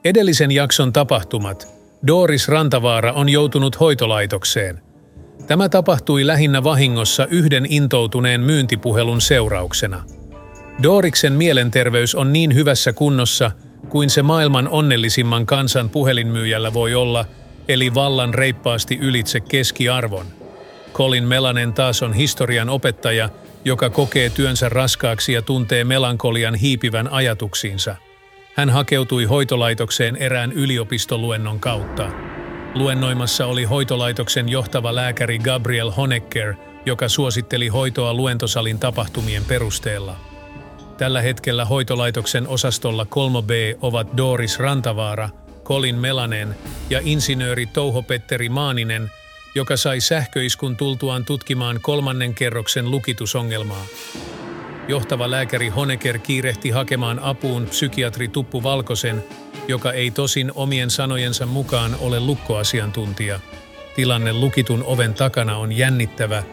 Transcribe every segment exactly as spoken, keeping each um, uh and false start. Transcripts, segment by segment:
Edellisen jakson tapahtumat. Doris Rantavaara on joutunut hoitolaitokseen. Tämä tapahtui lähinnä vahingossa yhden intoutuneen myyntipuhelun seurauksena. Doriksen mielenterveys on niin hyvässä kunnossa kuin se maailman onnellisimman kansan puhelinmyyjällä voi olla, eli vallan reippaasti ylitse keskiarvon. Colin Melanen taas on historian opettaja, joka kokee työnsä raskaaksi ja tuntee melankolian hiipivän ajatuksiinsa. Hän hakeutui hoitolaitokseen erään yliopistoluennon kautta. Luennoimassa oli hoitolaitoksen johtava lääkäri Gabriel Honecker, joka suositteli hoitoa luentosalin tapahtumien perusteella. Tällä hetkellä hoitolaitoksen osastolla kolme B ovat Doris Rantavaara, Colin Melanen ja insinööri Touho-Petteri Maaninen, joka sai sähköiskun tultuaan tutkimaan kolmannen kerroksen lukitusongelmaa. Johtava lääkäri Honecker kiirehti hakemaan apuun psykiatri Tuppu Valkosen, joka ei tosin omien sanojensa mukaan ole lukkoasiantuntija. Tilanne lukitun oven takana on jännittävä.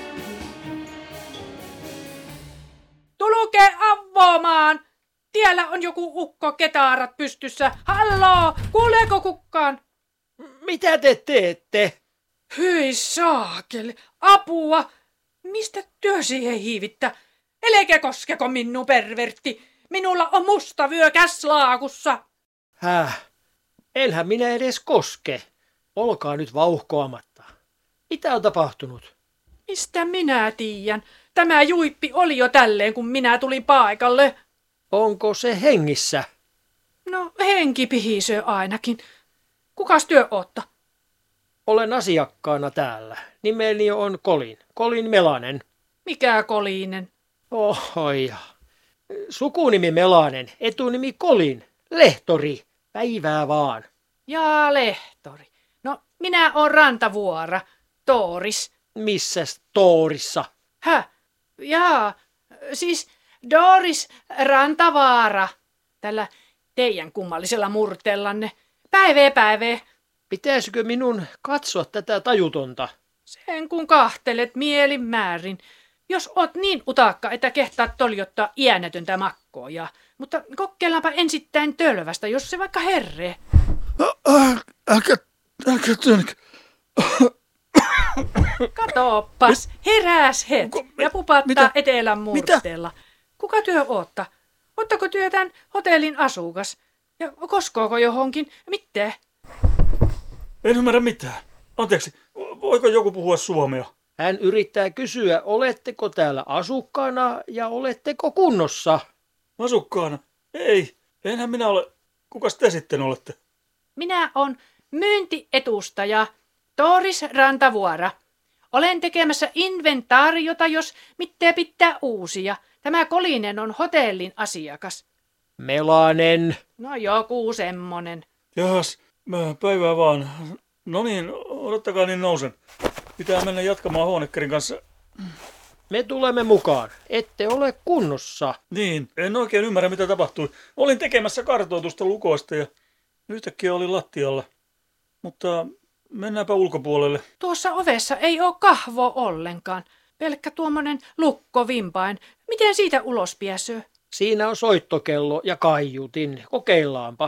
Tulkee avvoamaan! Tiellä on joku ukko ketaarat pystyssä. Halloo, kuuleeko kukaan? Mitä te teette? Hyi saakeli, apua! Mistä työ siihen hiivittä? Elekä koskeko minun pervertti? Minulla on musta vyö käslaakussa. Häh? Enhän minä edes koske. Olkaa nyt vauhkoamatta. Mitä on tapahtunut? Mistä minä tiedän? Tämä juippi oli jo tälleen, kun minä tulin paikalle. Onko se hengissä? No, henki pihisee ainakin. Kukas työ ootta? Olen asiakkaana täällä. Nimeni on Colin. Colin Melanen. Mikä Kolinen? Ohoi. Sukunimi Melanen, etunimi Colin. Lehtori. Päivää vaan. Jaa, lehtori. No, minä oon Rantavuora. Doris. Missäs Toorissa? Häh? Jaa, siis Doris Rantavaara. Tällä teidän kummallisella murteellanne. Päivää päivää. Pitäisikö minun katsoa tätä tajutonta? Sen kun kahtelet mielin määrin. Jos oot niin utakka, että kehtaat toljottaa iänätöntä makkoja. Mutta kokeillaanpa ensittäin tölvästä, jos se vaikka herree. Älkää, älkää työnkä. Katoppas, heräs het ja pupattaa mitä? etelän murteella. Kuka työ ootta? Ottako työ tämän hotellin asukas? Ja koskoako johonkin? Mitä? En ymmärrä mitään. Anteeksi, voiko joku puhua suomea? Hän yrittää kysyä, oletteko täällä asukkaana ja oletteko kunnossa? Asukkaana? Ei, enhän minä ole. Kukas te sitten olette? Minä on myyntietustaja Doris Rantavuora. Olen tekemässä inventaariota, jos mitään pitää uusia. Tämä Kolinen on hotellin asiakas. Melanen. No joku semmonen. Jahas, mä päivää vaan. No niin, odottakaa niin nousen. Pitää mennä jatkamaan Honeckerin kanssa. Me tulemme mukaan. Ette ole kunnossa. Niin, en oikein ymmärrä mitä tapahtui. Olin tekemässä kartoitusta lukoista ja yhtäkkiä olin lattialla. Mutta mennäänpä ulkopuolelle. Tuossa ovessa ei ole kahvoa ollenkaan. Pelkkä tuommoinen lukko vimpain. Miten siitä ulos pääsee? Siinä on soittokello ja kaiutin. Kokeillaanpa.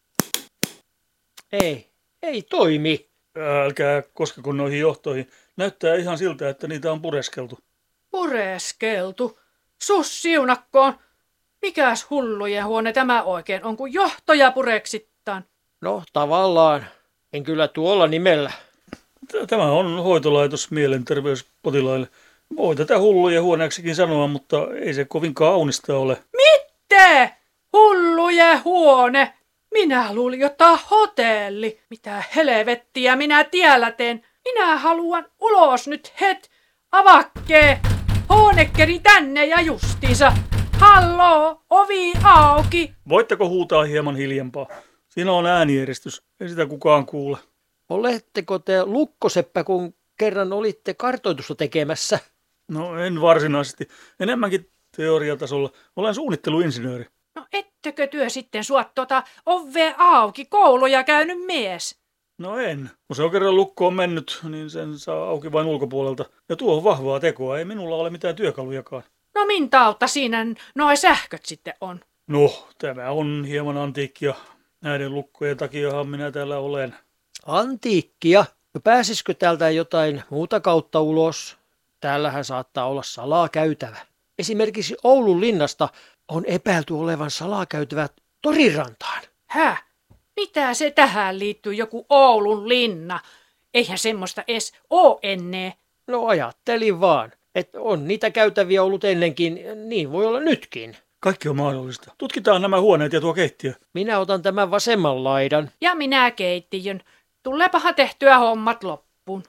Ei, ei toimi. Älkää koskeko noihin johtoihin. Näyttää ihan siltä, että niitä on pureskeltu. Pureskeltu? Sus siunakkoon. Mikäs hullujen huone tämä oikein on, kun johtoja pureksittaan? No tavallaan. En kyllä tuolla nimellä. Tämä on hoitolaitos mielenterveyspotilaille. Voi tätä hullujen huoneeksikin sanoa, mutta ei se kovin kaunista ole. Mitä? Hullujen huone? Minä luulin jotain hotelli. Mitä helvettiä minä tiellä teen? Minä haluan ulos nyt het. Avakkee. Honeckeri tänne ja justiinsa. Halloo, ovi auki. Voitteko huutaa hieman hiljempaa? Siinä on äänieristys. Ei sitä kukaan kuule. Oletteko te lukkoseppä, kun kerran olitte kartoitusta tekemässä? No en varsinaisesti. Enemmänkin teoriatasolla. Olen suunnitteluinsinööri. No ettekö työ sitten suot tuota ovea auki, kouluja käynyt mies? No en. Kun se on kerran lukkoon mennyt, niin sen saa auki vain ulkopuolelta. Ja tuo on vahvaa tekoa. Ei minulla ole mitään työkalujakaan. No mintautta siinä noi sähköt sitten on? No, tämä on hieman antiikkia. Näiden lukkojen takiahan minä täällä olen. Antiikkia. No pääsisikö täältä jotain muuta kautta ulos? Täällähän saattaa olla salakäytävä. Esimerkiksi Oulun linnasta on epäilty olevan salakäytävät Torirantaan. Häh? Mitä se tähän liittyy, joku Oulun linna? Eihän semmoista edes oo ennen. No ajattelin vaan, että on niitä käytäviä ollut ennenkin, niin voi olla nytkin. Kaikki on mahdollista. Tutkitaan nämä huoneet ja tuo keittiö. Minä otan tämän vasemman laidan. Ja minä keittiön. Tuleepahan tehtyä hommat loppuun.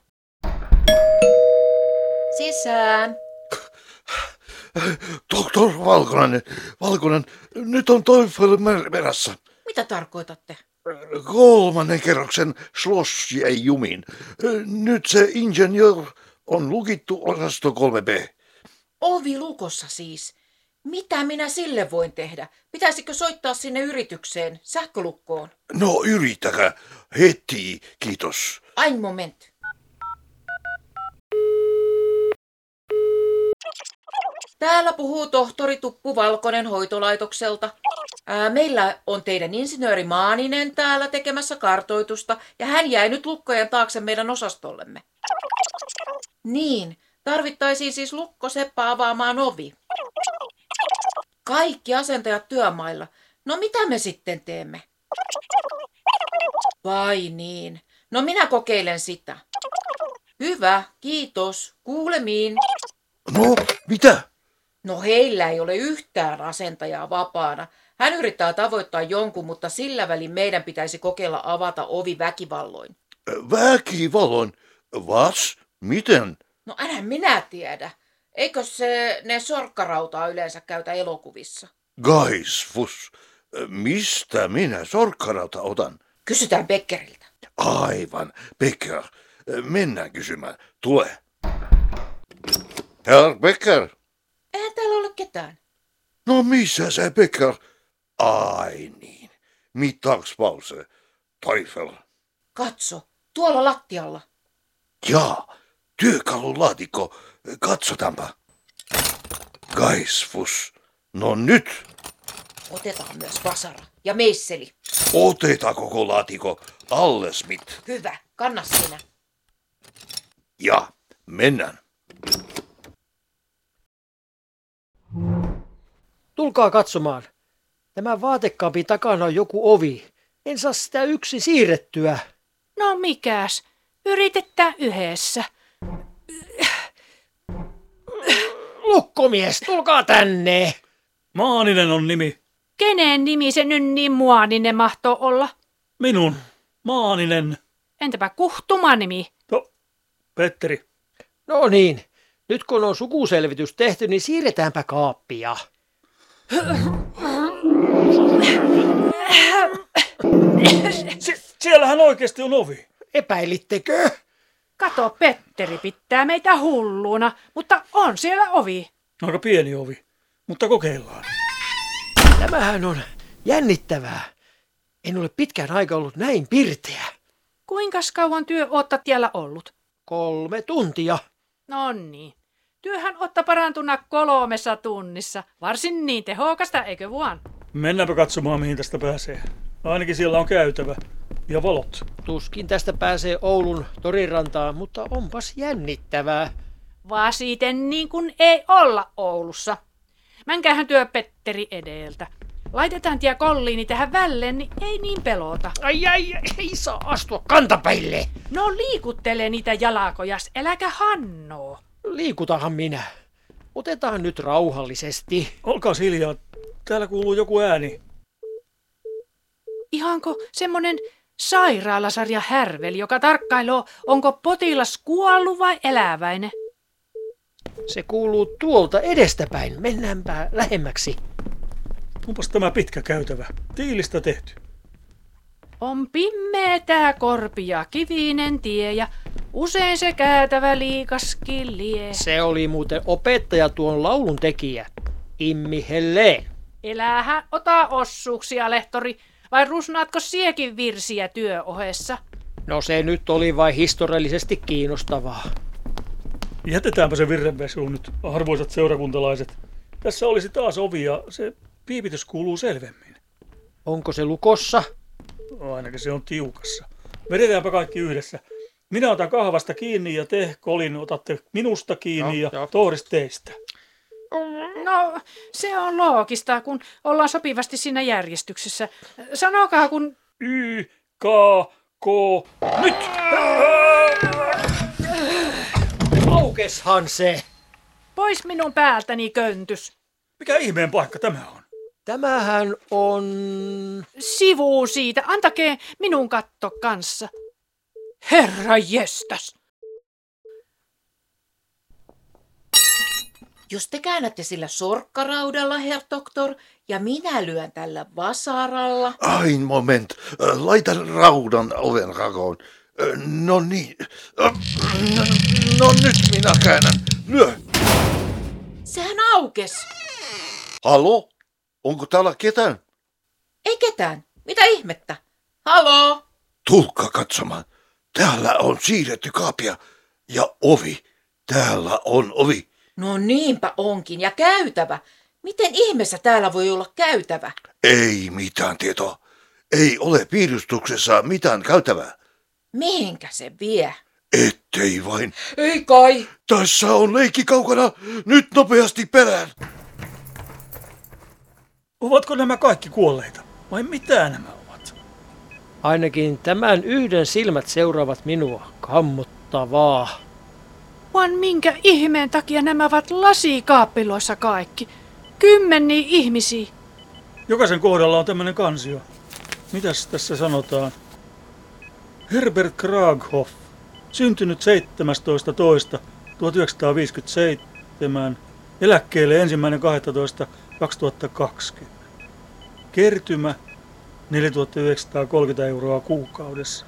Sisään. Tohtor Valkonen, Valkonen, nyt on Teufel perässä. Mitä tarkoitatte? Kolmannen kerroksen Schloss jäi jumiin. Nyt se ingenjör on lukittu osasto kolme B. Ovi lukossa siis. Mitä minä sille voin tehdä? Pitäisikö soittaa sinne yritykseen, sähkölukkoon? No yrittäkää. Heti, kiitos. Ein moment. Täällä puhuu tohtori Tuppu Valkonen hoitolaitokselta. Ää, meillä on teidän insinööri Maaninen täällä tekemässä kartoitusta ja hän jäi nyt lukkojen taakse meidän osastollemme. Niin, tarvittaisiin siis lukkoseppä avaamaan ovi. Kaikki asentajat työmailla. No mitä me sitten teemme? Vai niin. No minä kokeilen sitä. Hyvä, kiitos. Kuulemiin. No, mitä? No heillä ei ole yhtään asentajaa vapaana. Hän yrittää tavoittaa jonkun, mutta sillä välin meidän pitäisi kokeilla avata ovi väkivalloin. Väkivalloin? Vas? Miten? No enhän minä tiedä. Eikö se ne sorkkarautaa yleensä käytä elokuvissa? Gaisfus, mistä minä sorkkarauta otan? Kysytään Beckeriltä. Aivan, Becker. Mennään kysymään. Tule. Herr Becker. Eihän täällä ole ketään. No missä se Becker? Ai niin. Mittagspause. Teufel. Katso, tuolla lattialla. Jaa, työkalulaatikko. Katsotaanpa. Gaisfus. No nyt. Otetaan myös vasara ja meisseli. Otetaan koko laatikko. Allesmit. Hyvä, kanna sinä. Ja, mennään. Tulkaa katsomaan. Tämän vaatekaapin takana on joku ovi. En saa sitä yksi siirrettyä. No mikäs? Yritetään yhdessä. Lukkomies, tulkaa tänne. Maaninen on nimi. Kenen nimi se nyt niin muaninen mahtoo olla? Minun. Maaninen. Entäpä Kuhtuma nimi? No, Petteri. No niin, nyt kun on sukuselvitys tehty, niin siirretäänpä kaappia. Sie- siellähän oikeasti on ovi. Epäilittekö? Kato, Petteri pitää meitä hulluna, mutta on siellä ovi. Aika pieni ovi, mutta kokeillaan. Tämähän on jännittävää. En ole pitkään aikaa ollut näin pirteä. Kuinka kauan työ ootta tiellä ollut? Kolme tuntia. No niin. Työhän otta parantuna kolmessa tunnissa. Varsin niin tehokasta, eikö vaan? Mennäänpä katsomaan, mihin tästä pääsee. Ainakin siellä on käytävä. Ja valot. Tuskin tästä pääsee Oulun Torirantaan, mutta onpas jännittävää. Vasiten niin kuin ei olla Oulussa. Mänkähän työ Petteri edeltä. Laitetaan tie kolliini tähän välleen, niin ei niin pelota. Ai ai, ei saa astua kantapäille. No liikuttele niitä jalakojas, äläkä hannoo. Liikutahan minä. Otetaan nyt rauhallisesti. Olkaa hiljaa. Täällä kuuluu joku ääni. Ihanko semmonen sairaalasarja härveli, joka tarkkailoo, onko potilas kuollut vai eläväinen? Se kuuluu tuolta edestäpäin. Mennäänpä lähemmäksi. Onpas tämä pitkä käytävä. Tiilistä tehty. On pimmeetää korpi ja kivinen tie ja usein se käytävä liikaskin lie. Se oli muuten opettaja tuon laulun tekijä. Immi Helleen. Elähän ota ossuuksia, lehtori, vai rusnaatko siekin virsiä työohessa? No se nyt oli vain historiallisesti kiinnostavaa. Jätetäänpä se virrenvesu nyt, arvoisat seurakuntalaiset. Tässä olisi taas ovi ja se piipitys kuuluu selvemmin. Onko se lukossa? Ainakin se on tiukassa. Vedetäänpä kaikki yhdessä. Minä otan kahvasta kiinni ja te, Colin, otatte minusta kiinni Joo, ja joo. Tooris teistä. No, se on loogista, kun ollaan sopivasti siinä järjestyksessä. Sanokaa, kun... Y, K, K, nyt! Aukeshan se. Pois minun päältäni, köntys. Mikä ihmeen paikka tämä on? Tämähän on... Sivu siitä. Antakee minun katto kanssa. Herra jestas. Jos te käännätte sillä sorkkaraudalla, herr doktor, ja minä lyön tällä vasaralla. Ein moment. Äh, Laita raudan oven rakoon. Äh, No niin. Äh, No, no nyt minä käännän. Lyö. Sehän aukes. Hallo? Onko täällä ketään? Ei ketään. Mitä ihmettä? Haloo? Tulkka katsomaan. Täällä on siirretty kaapia ja ovi. Täällä on ovi. No niinpä onkin. Ja käytävä. Miten ihmeessä täällä voi olla käytävä? Ei mitään tietoa. Ei ole piirustuksessa mitään käytävää. Mihinkä se vie? Ettei vain. Ei kai. Tässä on leikki kaukana. Nyt nopeasti perään. Ovatko nämä kaikki kuolleita? Vai mitä nämä ovat? Ainakin tämän yhden silmät seuraavat minua. Kammottavaa. Vaan minkä ihmeen takia nämä ovat lasikaappiloissa kaikki? Kymmeniä ihmisiä. Jokaisen kohdalla on tämmöinen kansio. Mitäs tässä sanotaan? Herbert Kraghoff, syntynyt seitsemästoista toista tuhatyhdeksänsataaviisikymmentäseitsemän, eläkkeelle ensimmäinen kahdestoista kaksituhattakaksikymmentä. Kertymä neljätuhattayhdeksänsataakolmekymmentä euroa kuukaudessa.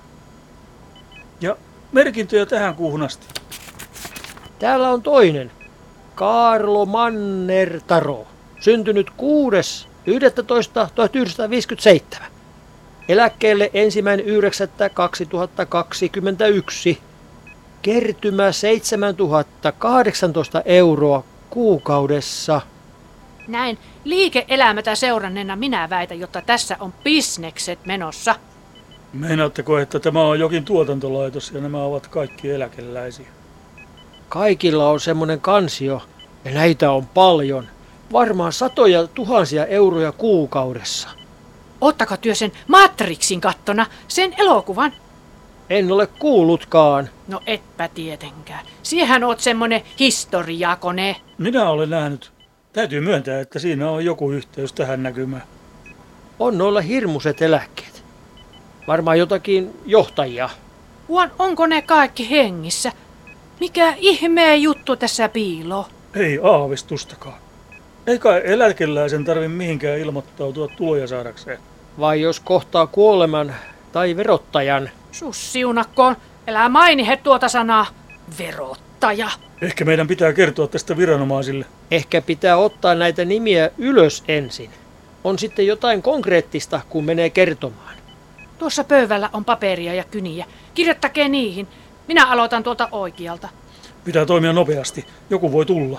Ja merkintöjä tähän kuuhun asti. Täällä on toinen. Kaarlo Mannertaro. Syntynyt kuudes yhdestoista tuhatyhdeksänsataaviisikymmentäseitsemän. Eläkkeelle ensimmäinen yhdeksättä kaksituhattakaksikymmentäyksi. Kertymä seitsemäntuhatta kahdeksantoista euroa kuukaudessa. Näin liike-elämätä seuranneena minä väitän, jotta tässä on bisnekset menossa. Meinaatteko, että tämä on jokin tuotantolaitos ja nämä ovat kaikki eläkeläisiä? Kaikilla on semmoinen kansio ja näitä on paljon. Varmaan satoja tuhansia euroja kuukaudessa. Ottako työ sen Matrixin kattona, sen elokuvan? En ole kuullutkaan. No etpä tietenkään. Siehän oot semmonen historiakone. Minä olen nähnyt. Täytyy myöntää, että siinä on joku yhteys tähän näkymään. On noilla hirmuiset eläkkeet. Varmaan jotakin johtajia. Huon, onko ne kaikki hengissä? Mikä ihmeen juttu tässä piiloo? Ei aavistustakaan. Ei kai eläkeläisen tarvi mihinkään ilmoittautua tuloja saadakseen. Vai jos kohtaa kuoleman tai verottajan. Sus siunakkoon, älä mainihe tuota sanaa. Verottaja. Ehkä meidän pitää kertoa tästä viranomaisille. Ehkä pitää ottaa näitä nimiä ylös ensin. On sitten jotain konkreettista, kun menee kertomaan. Tuossa pöydällä on paperia ja kyniä. Kirjoittakee niihin. Minä aloitan tuolta oikealta. Pitää toimia nopeasti. Joku voi tulla.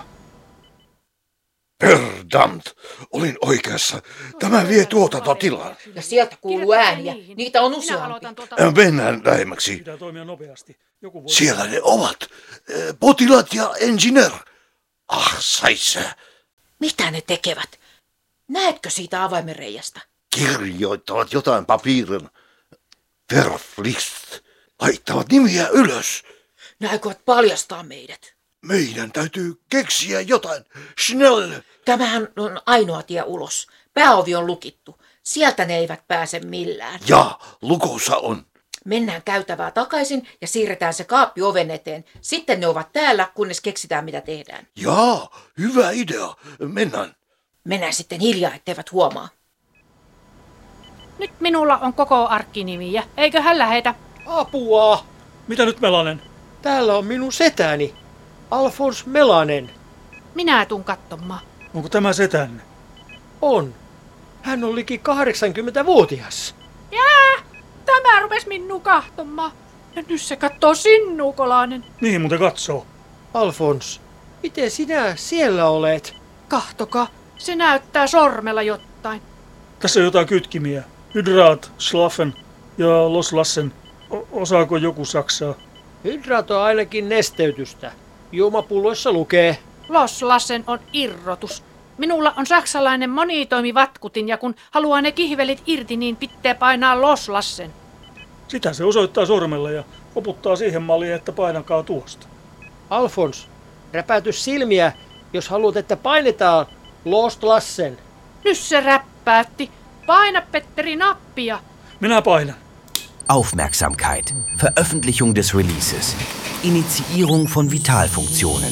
Verdammt, olin oikeassa. Tämä vie tuotantotilaan. Ja sieltä kuuluu Kirjoittakee ääniä. niihin. Niitä on Minä useampi. aloitan tuolta Äh, Mennään lähemmäksi. Pitää toimia nopeasti. Joku voi Siellä ne ovat. Äh, Potilaat ja insinöör. Ah, saisse. Mitä ne tekevät? Näetkö siitä avaimenreiästä? Kirjoittavat jotain papirin. Verpflicht. Laittavat nimiä ylös. Ne aikovat paljastaa meidät. Meidän täytyy keksiä jotain. Schnell. Tämähän on ainoa tie ulos. Pääovi on lukittu. Sieltä ne eivät pääse millään. Ja lukossa on. Mennään käytävää takaisin ja siirretään se kaappi oven eteen. Sitten ne ovat täällä, kunnes keksitään mitä tehdään. Jaa, hyvä idea. Mennään. Mennään sitten hiljaa, etteivät huomaa. Nyt minulla on koko arkkinimiä. Eiköhän lähetä? Apua! Mitä nyt, Melanen? Täällä on minun setäni. Alfons Melanen. Minä tuun katsomaan. Onko tämä setänne? On. Hän on liki kahdeksankymmentävuotias. Jää! Tämä rupes minua kahtomaan. Ja nyt se kattoo sinua, Kolainen. Mihin muuten katsoo? Alfons, miten sinä siellä olet? Kahtokaa. Se näyttää sormella jotain. Tässä on jotain kytkimiä. Hydraat, schlafen, Ja Los Lassen, o- osaako joku saksaa? Hydraat on ainakin nesteytystä. Juomapulloissa lukee. Los Lassen on irrotus. Minulla on saksalainen monitoimivatkutin ja kun haluaa ne kihvelit irti, niin pitää painaa Los Lassen. Sitä se osoittaa sormella ja oputtaa siihen malliin, että painakaa tuosta. Alfons, räpäyty silmiä, jos haluat, että painetaan Lost Lassen. Nyt se räppäätti. Paina Petteri nappia. Minä painan. Aufmerksamkeit. Veröffentlichung des Releases. Initiierung von Vitalfunktionen.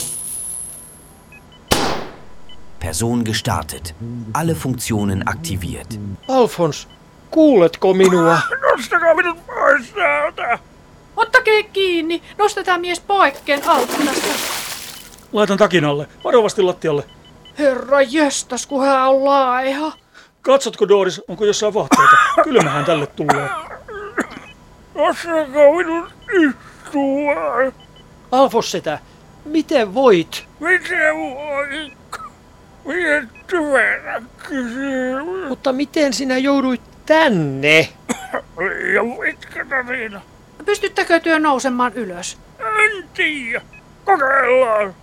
Person gestartet. Alle Funktionen aktiviert. Alfons, kuuletko minua? Nostakaa minut pois täältä! Ottakee kiinni. Nostetaan mies poikkeen alttunasta. Laitan takin alle. Varovasti lattialle. Herra jestas, kun hän on laiha. Katsotko, Doris, onko jossain vahteita? Kylmähän tälle tulee. Nostakaa minut istua! Alfons setä, miten voit? Miten voi? Miten typerä kysymys? Mutta miten sinä jouduit tänne? Liian pitkä tarina. Pystyttekö työ nousemaan ylös? En tiedä. Kokeillaan.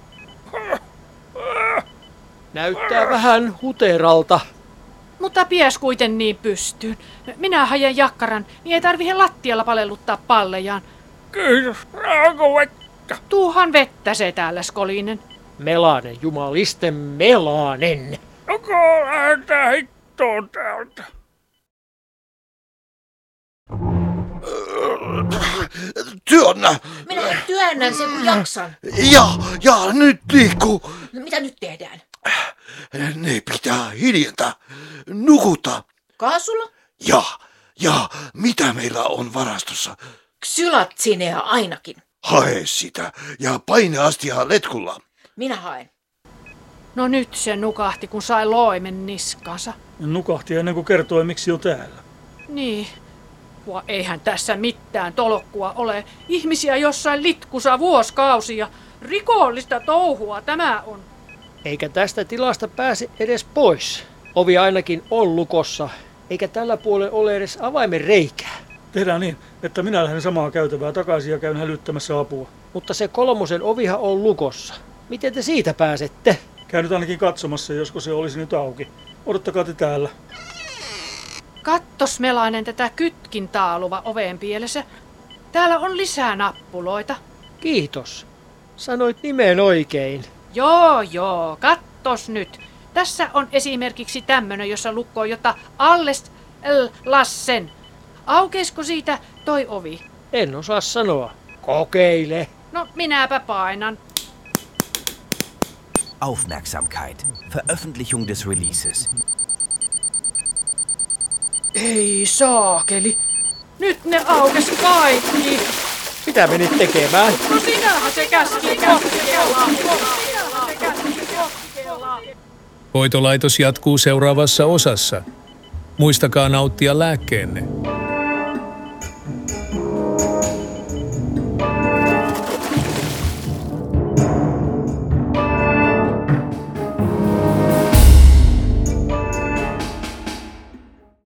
Näyttää vähän huteralta. Mutta pies kuiten niin pystyyn. Minä hajen jakkaran, niin ei tarvitse lattialla palelluttaa pallejaan. Kiitos. Saako vettä? Tuuhan vettä se täällä, Skolinen. Melanen, jumalisten Melanen. Joko lähdetään hittoon täältä? Työnnä! Minä työnnän sen kun jaksan. Ja, ja nyt liikkuu. No, mitä nyt tehdään? Ne pitää hiljentää. Nukuta. Kaasulla? Ja, ja mitä meillä on varastossa? Xylatsinea ainakin. Hae sitä ja paine astia letkulla. Minä haen. No nyt se nukahti, kun sai loimen niskansa. Nukahti ennen kuin kertoi, miksi on täällä. Niin. Voi eihän tässä mitään tolokkua ole. Ihmisiä jossain litkussa vuosikausia. Rikollista touhua tämä on. Eikä tästä tilasta pääse edes pois. Ovi ainakin on lukossa, eikä tällä puolella ole edes avaimen reikää. Tehdään niin, että minä lähden samaa käytävää takaisin ja käyn hälyttämässä apua. Mutta se kolmosen ovihan on lukossa. Miten te siitä pääsette? Käyn nyt ainakin katsomassa, josko se olisi nyt auki. Odottakaa te täällä. Kattos Melainen tätä kytkintaaluva oven pielessä. Täällä on lisää nappuloita. Kiitos. Sanoit nimen oikein. Joo, joo, kattos nyt. Tässä on esimerkiksi tämmönen, jossa lukkoo jota Alles L. Lassen. Aukeisiko siitä toi ovi? En osaa sanoa. Kokeile. No minäpä painan. Aufmerksamkeit. Veröffentlichung des Releases. Ei saakeli. Nyt ne aukes kaikki. Mitä menit tekemään? No sinähän se käski koskella. Sinähän se käski koskella. Hoitolaitos jatkuu seuraavassa osassa. Muistakaa nauttia lääkkeenne.